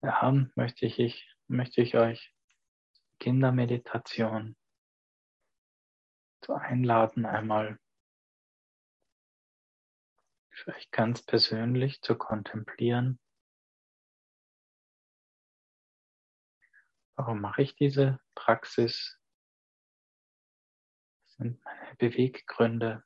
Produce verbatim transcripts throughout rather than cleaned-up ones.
Ja, möchte ich, ich, möchte ich euch Kindermeditation zu einladen, einmal vielleicht ganz persönlich zu kontemplieren. Warum mache ich diese Praxis? Was sind meine Beweggründe?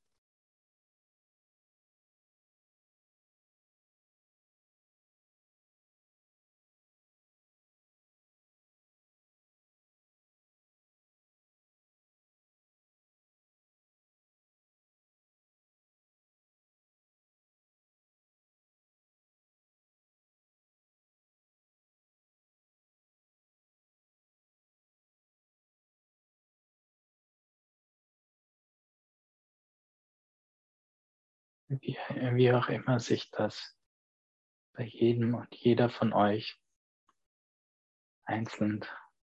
Wie, wie auch immer sich das bei jedem und jeder von euch einzeln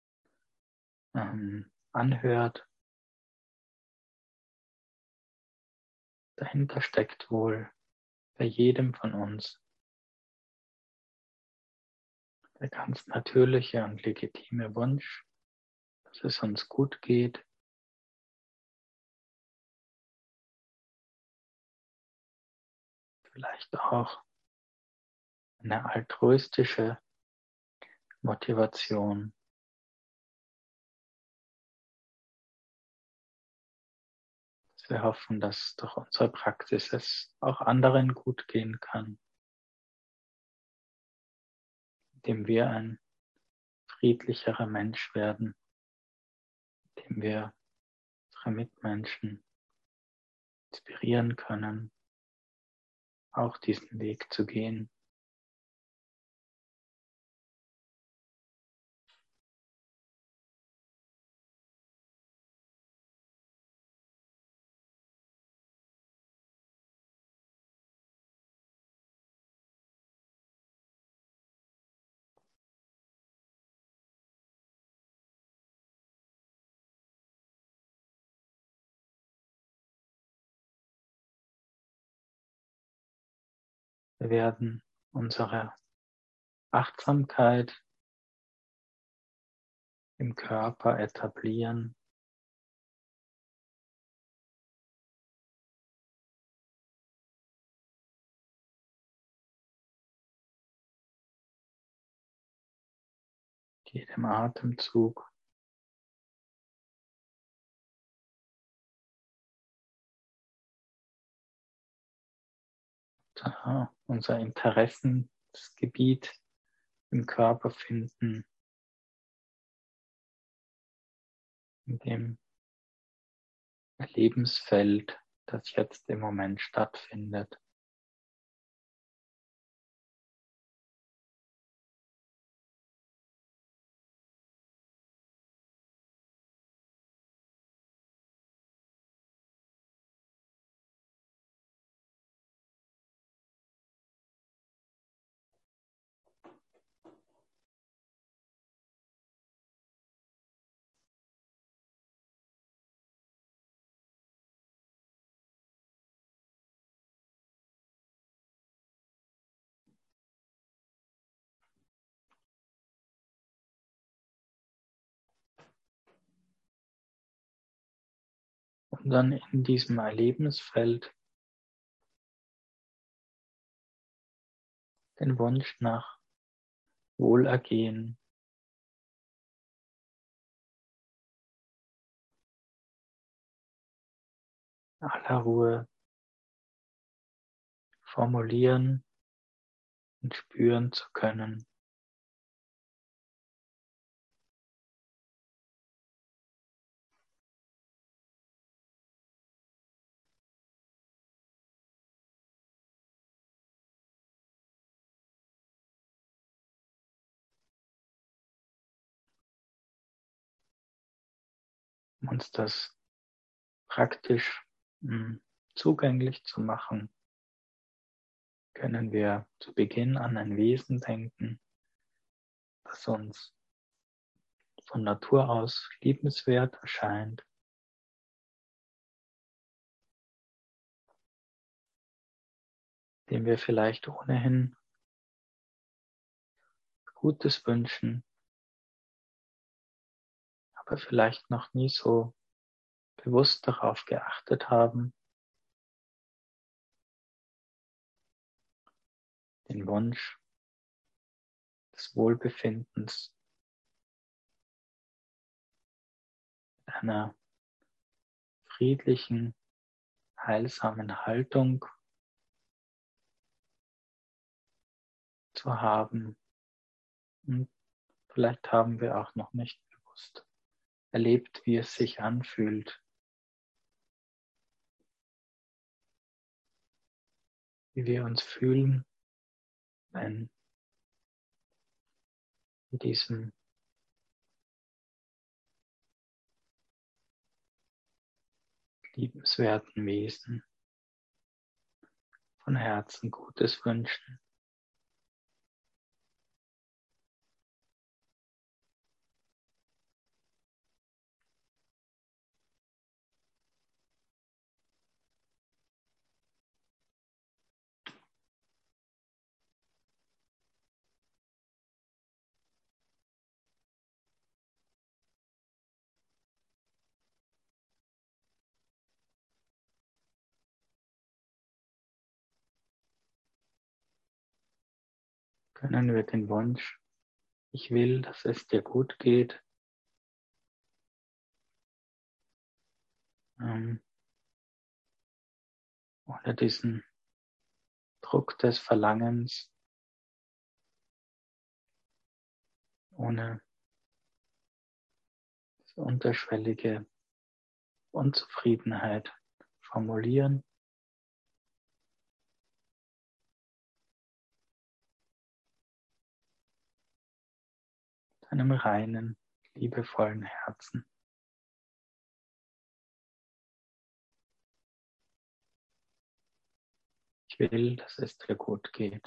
ähm, anhört. Dahinter steckt wohl bei jedem von uns der ganz natürliche und legitime Wunsch, dass es uns gut geht, vielleicht auch eine altruistische Motivation, dass wir hoffen, dass durch unsere Praxis es auch anderen gut gehen kann, indem wir ein friedlicherer Mensch werden, indem wir unsere Mitmenschen inspirieren können, auch diesen Weg zu gehen. Wir werden unsere Achtsamkeit im Körper etablieren, jedem Atemzug. Aha, unser Interessensgebiet im Körper finden, in dem Lebensfeld, das jetzt im Moment stattfindet. Und dann in diesem Erlebensfeld den Wunsch nach Wohlergehen, aller Ruhe formulieren und spüren zu können. Um uns das praktisch mh, zugänglich zu machen, können wir zu Beginn an ein Wesen denken, das uns von Natur aus liebenswert erscheint, dem wir vielleicht ohnehin Gutes wünschen, aber vielleicht noch nie so bewusst darauf geachtet haben, den Wunsch des Wohlbefindens mit einer friedlichen, heilsamen Haltung zu haben. Und vielleicht haben wir auch noch nicht bewusst erlebt, wie es sich anfühlt, wie wir uns fühlen, wenn in diesem liebenswerten Wesen von Herzen Gutes wünschen. Können wir den Wunsch, ich will, dass es dir gut geht, ähm, ohne diesen Druck des Verlangens, ohne diese unterschwellige Unzufriedenheit formulieren, mit einem reinen, liebevollen Herzen. Ich will, dass es dir gut geht.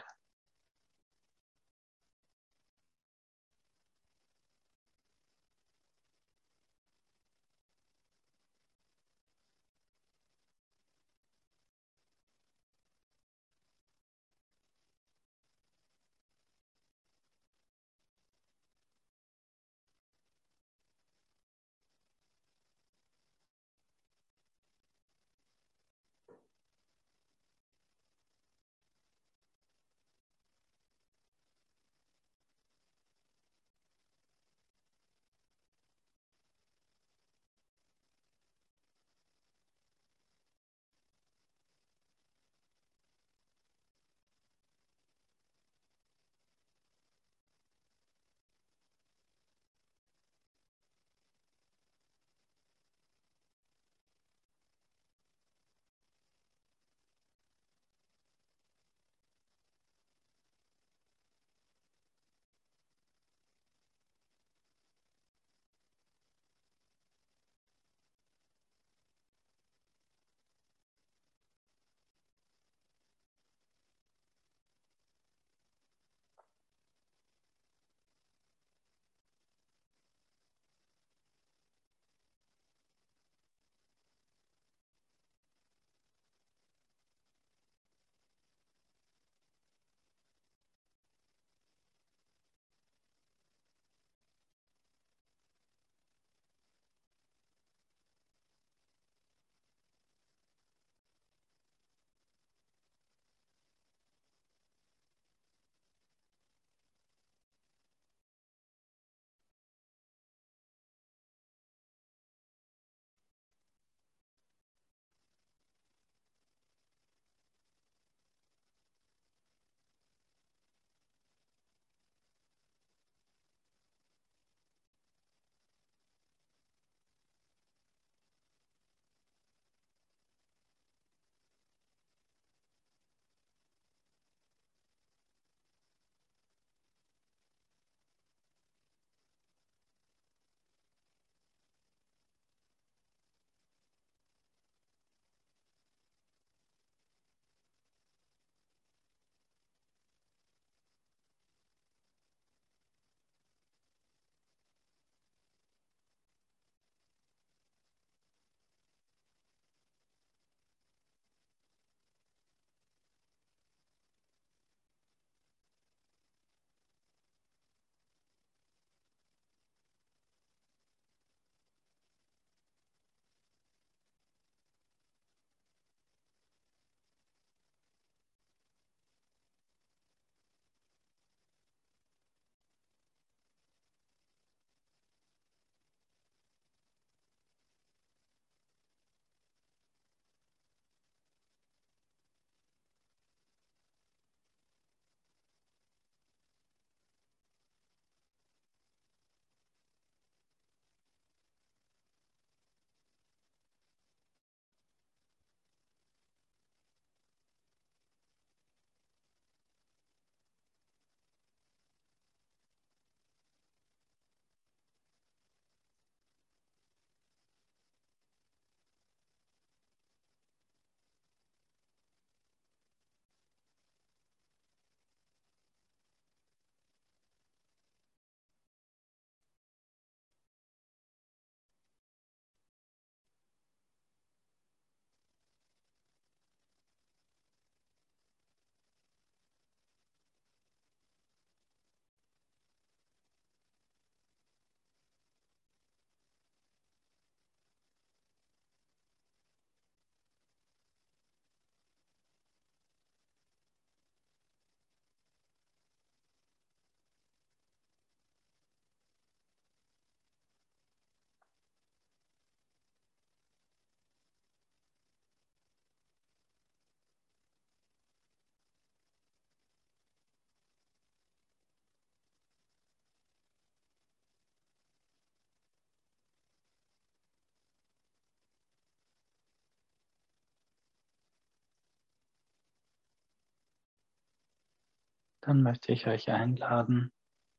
Dann möchte ich euch einladen,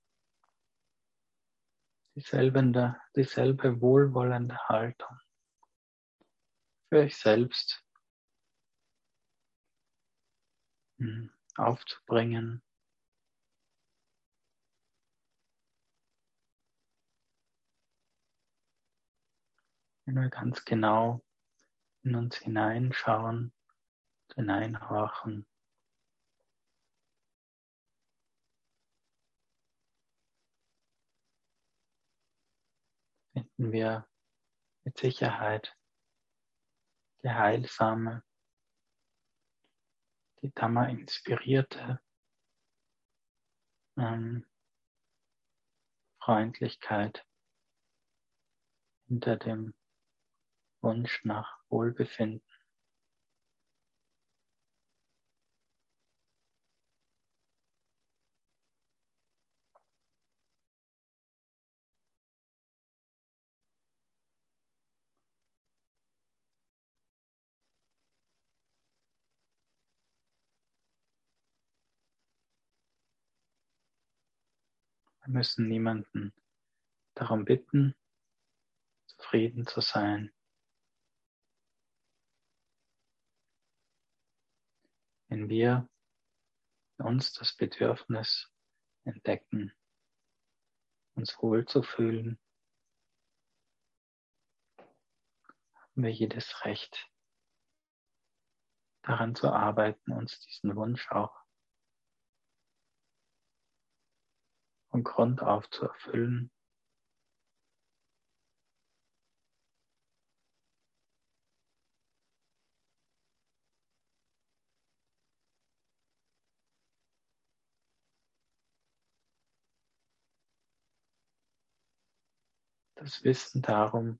dieselbe, dieselbe wohlwollende Haltung für euch selbst aufzubringen. Wenn wir ganz genau in uns hineinschauen, hineinhorchen, finden wir mit Sicherheit die heilsame, die Dhamma-inspirierte ähm, Freundlichkeit hinter dem Wunsch nach Wohlbefinden. Wir müssen niemanden darum bitten, zufrieden zu sein. Wenn wir in uns das Bedürfnis entdecken, uns wohlzufühlen, haben wir jedes Recht, daran zu arbeiten, uns diesen Wunsch auch von Grund auf zu erfüllen. Das Wissen darum,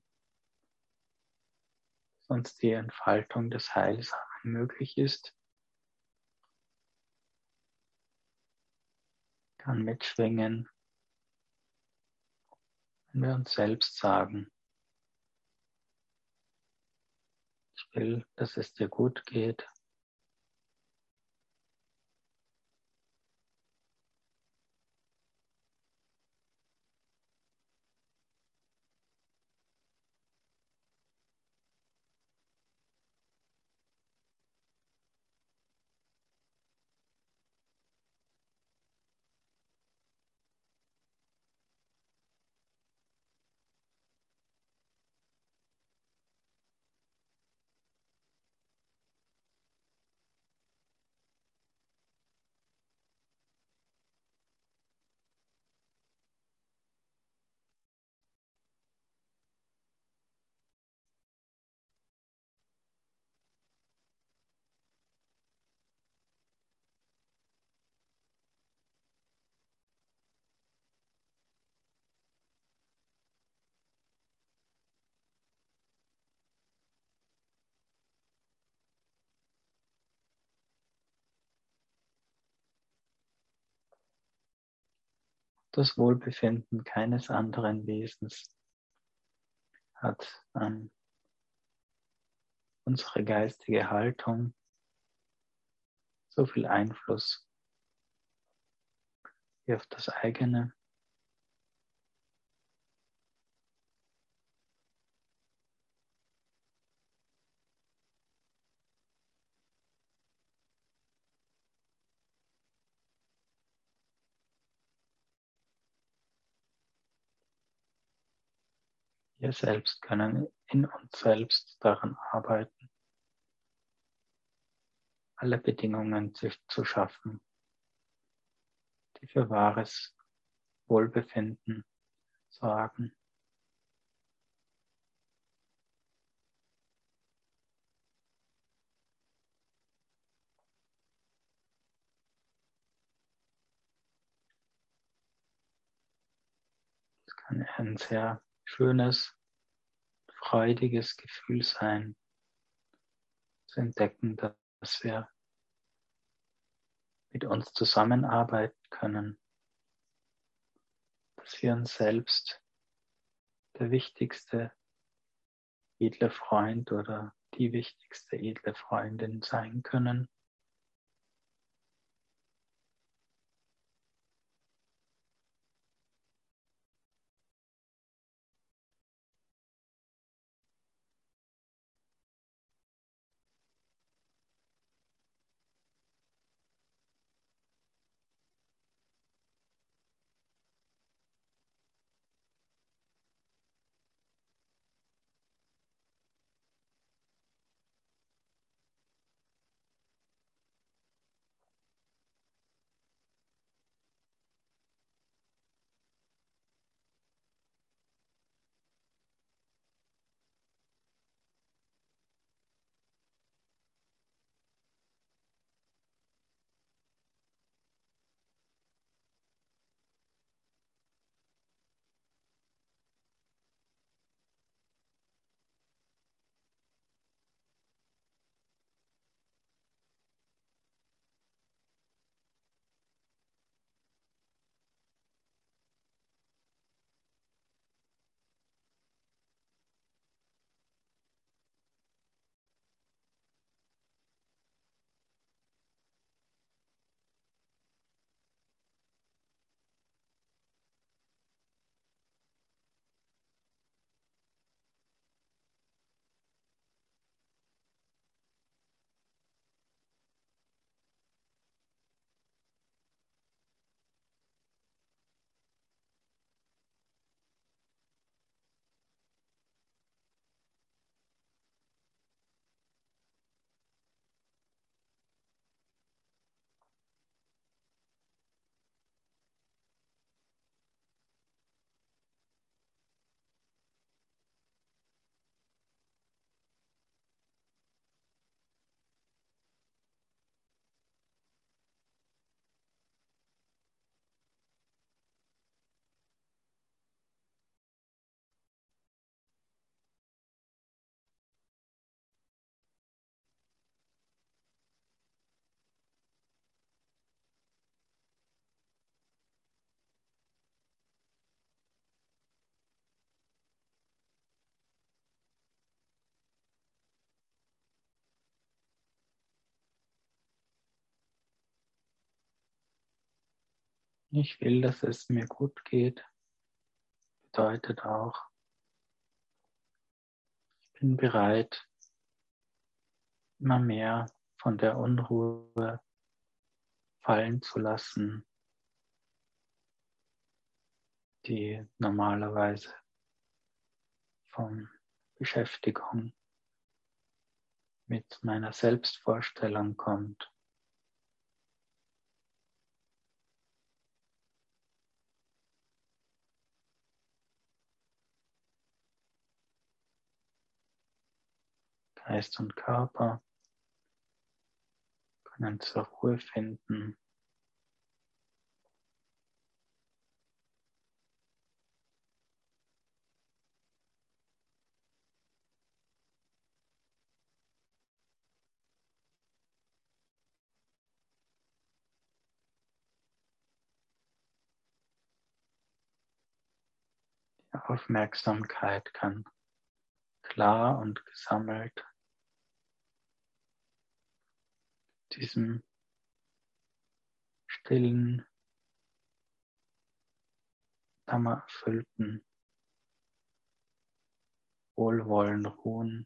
dass uns die Entfaltung des Heilsamen möglich ist, kann mitschwingen, wenn wir uns selbst sagen, ich will, dass es dir gut geht. Das Wohlbefinden keines anderen Wesens hat ähm, unsere geistige Haltung so viel Einfluss wie auf das eigene. Wir selbst können in uns selbst daran arbeiten, alle Bedingungen zu, zu schaffen, die für wahres Wohlbefinden sorgen. Es kann ein sehr schönes, freudiges Gefühl sein, zu entdecken, dass wir mit uns zusammenarbeiten können, dass wir uns selbst der wichtigste edle Freund oder die wichtigste edle Freundin sein können. Ich will, dass es mir gut geht, bedeutet auch, ich bin bereit, immer mehr von der Unruhe fallen zu lassen, die normalerweise von Beschäftigung mit meiner Selbstvorstellung kommt. Geist und Körper können zur Ruhe finden. Die Aufmerksamkeit kann klar und gesammelt diesem stillen, dammerfüllten Wohlwollen ruhen.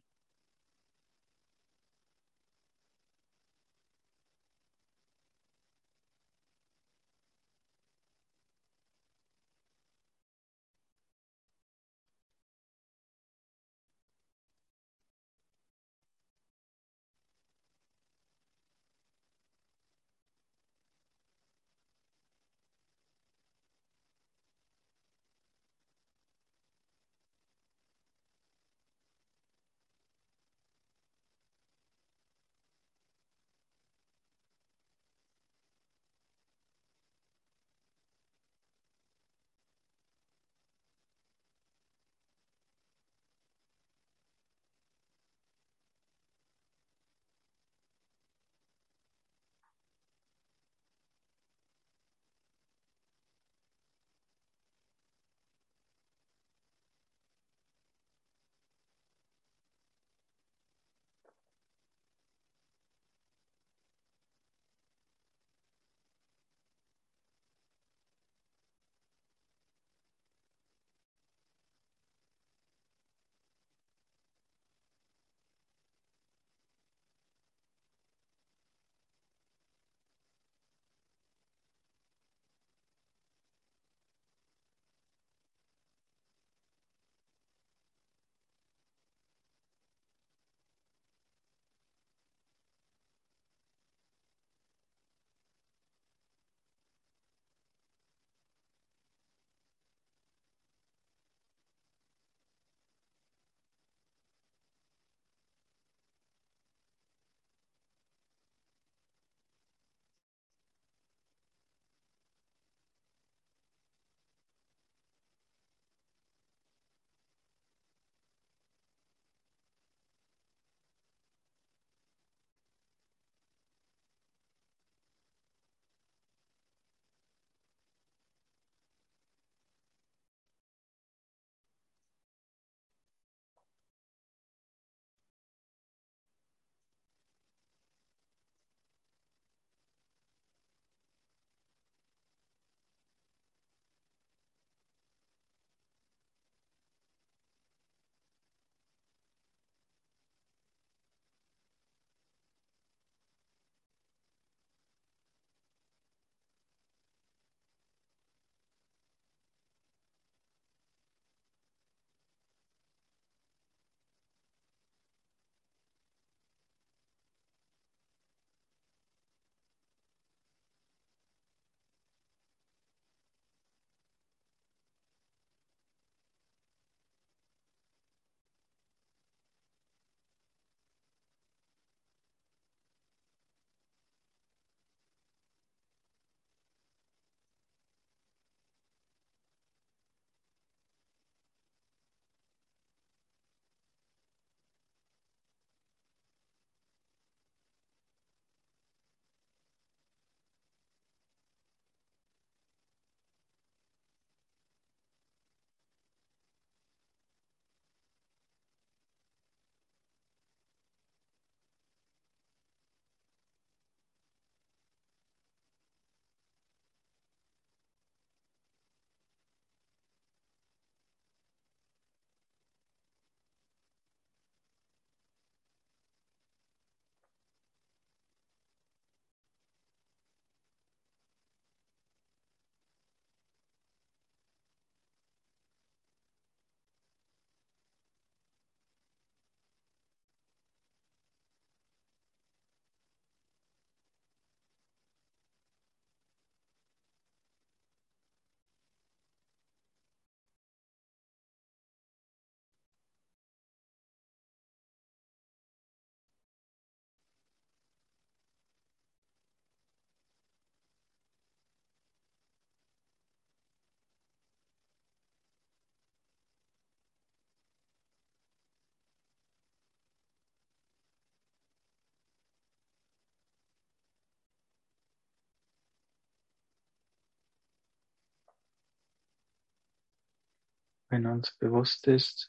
Wenn uns bewusst ist,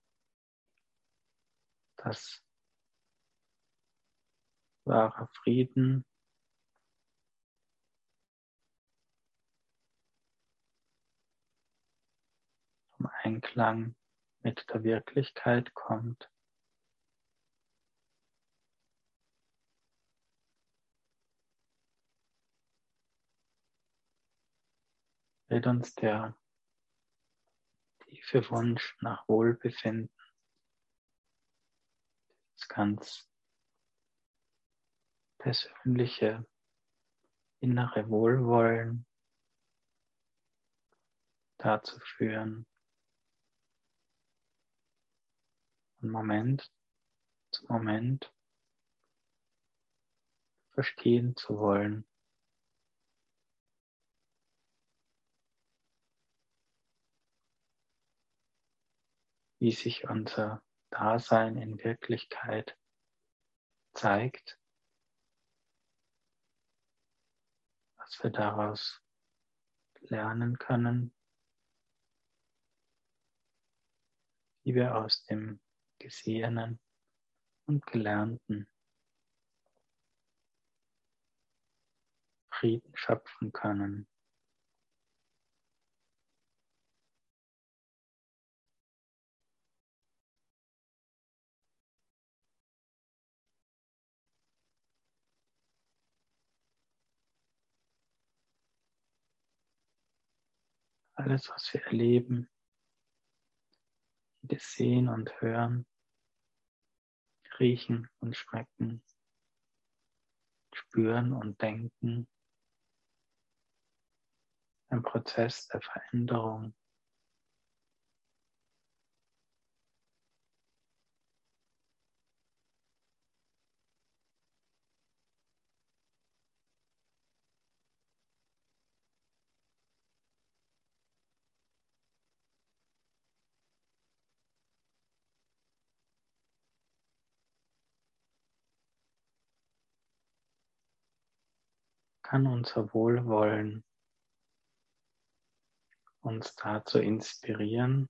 dass wahrer Frieden vom Einklang mit der Wirklichkeit kommt, wird uns der tiefe Wunsch nach Wohlbefinden, das ganz persönliche innere Wohlwollen dazu führen, von Moment zu Moment verstehen zu wollen, wie sich unser Dasein in Wirklichkeit zeigt, was wir daraus lernen können, wie wir aus dem Gesehenen und Gelernten Frieden schöpfen können. Alles, was wir erleben, jedes Sehen und Hören, Riechen und Schmecken, Spüren und Denken, ein Prozess der Veränderung. Kann unser Wohlwollen uns dazu inspirieren,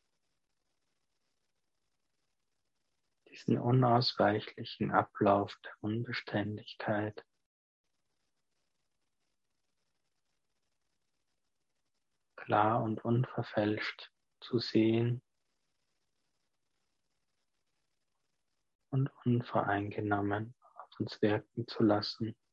diesen unausweichlichen Ablauf der Unbeständigkeit klar und unverfälscht zu sehen und unvoreingenommen auf uns wirken zu lassen.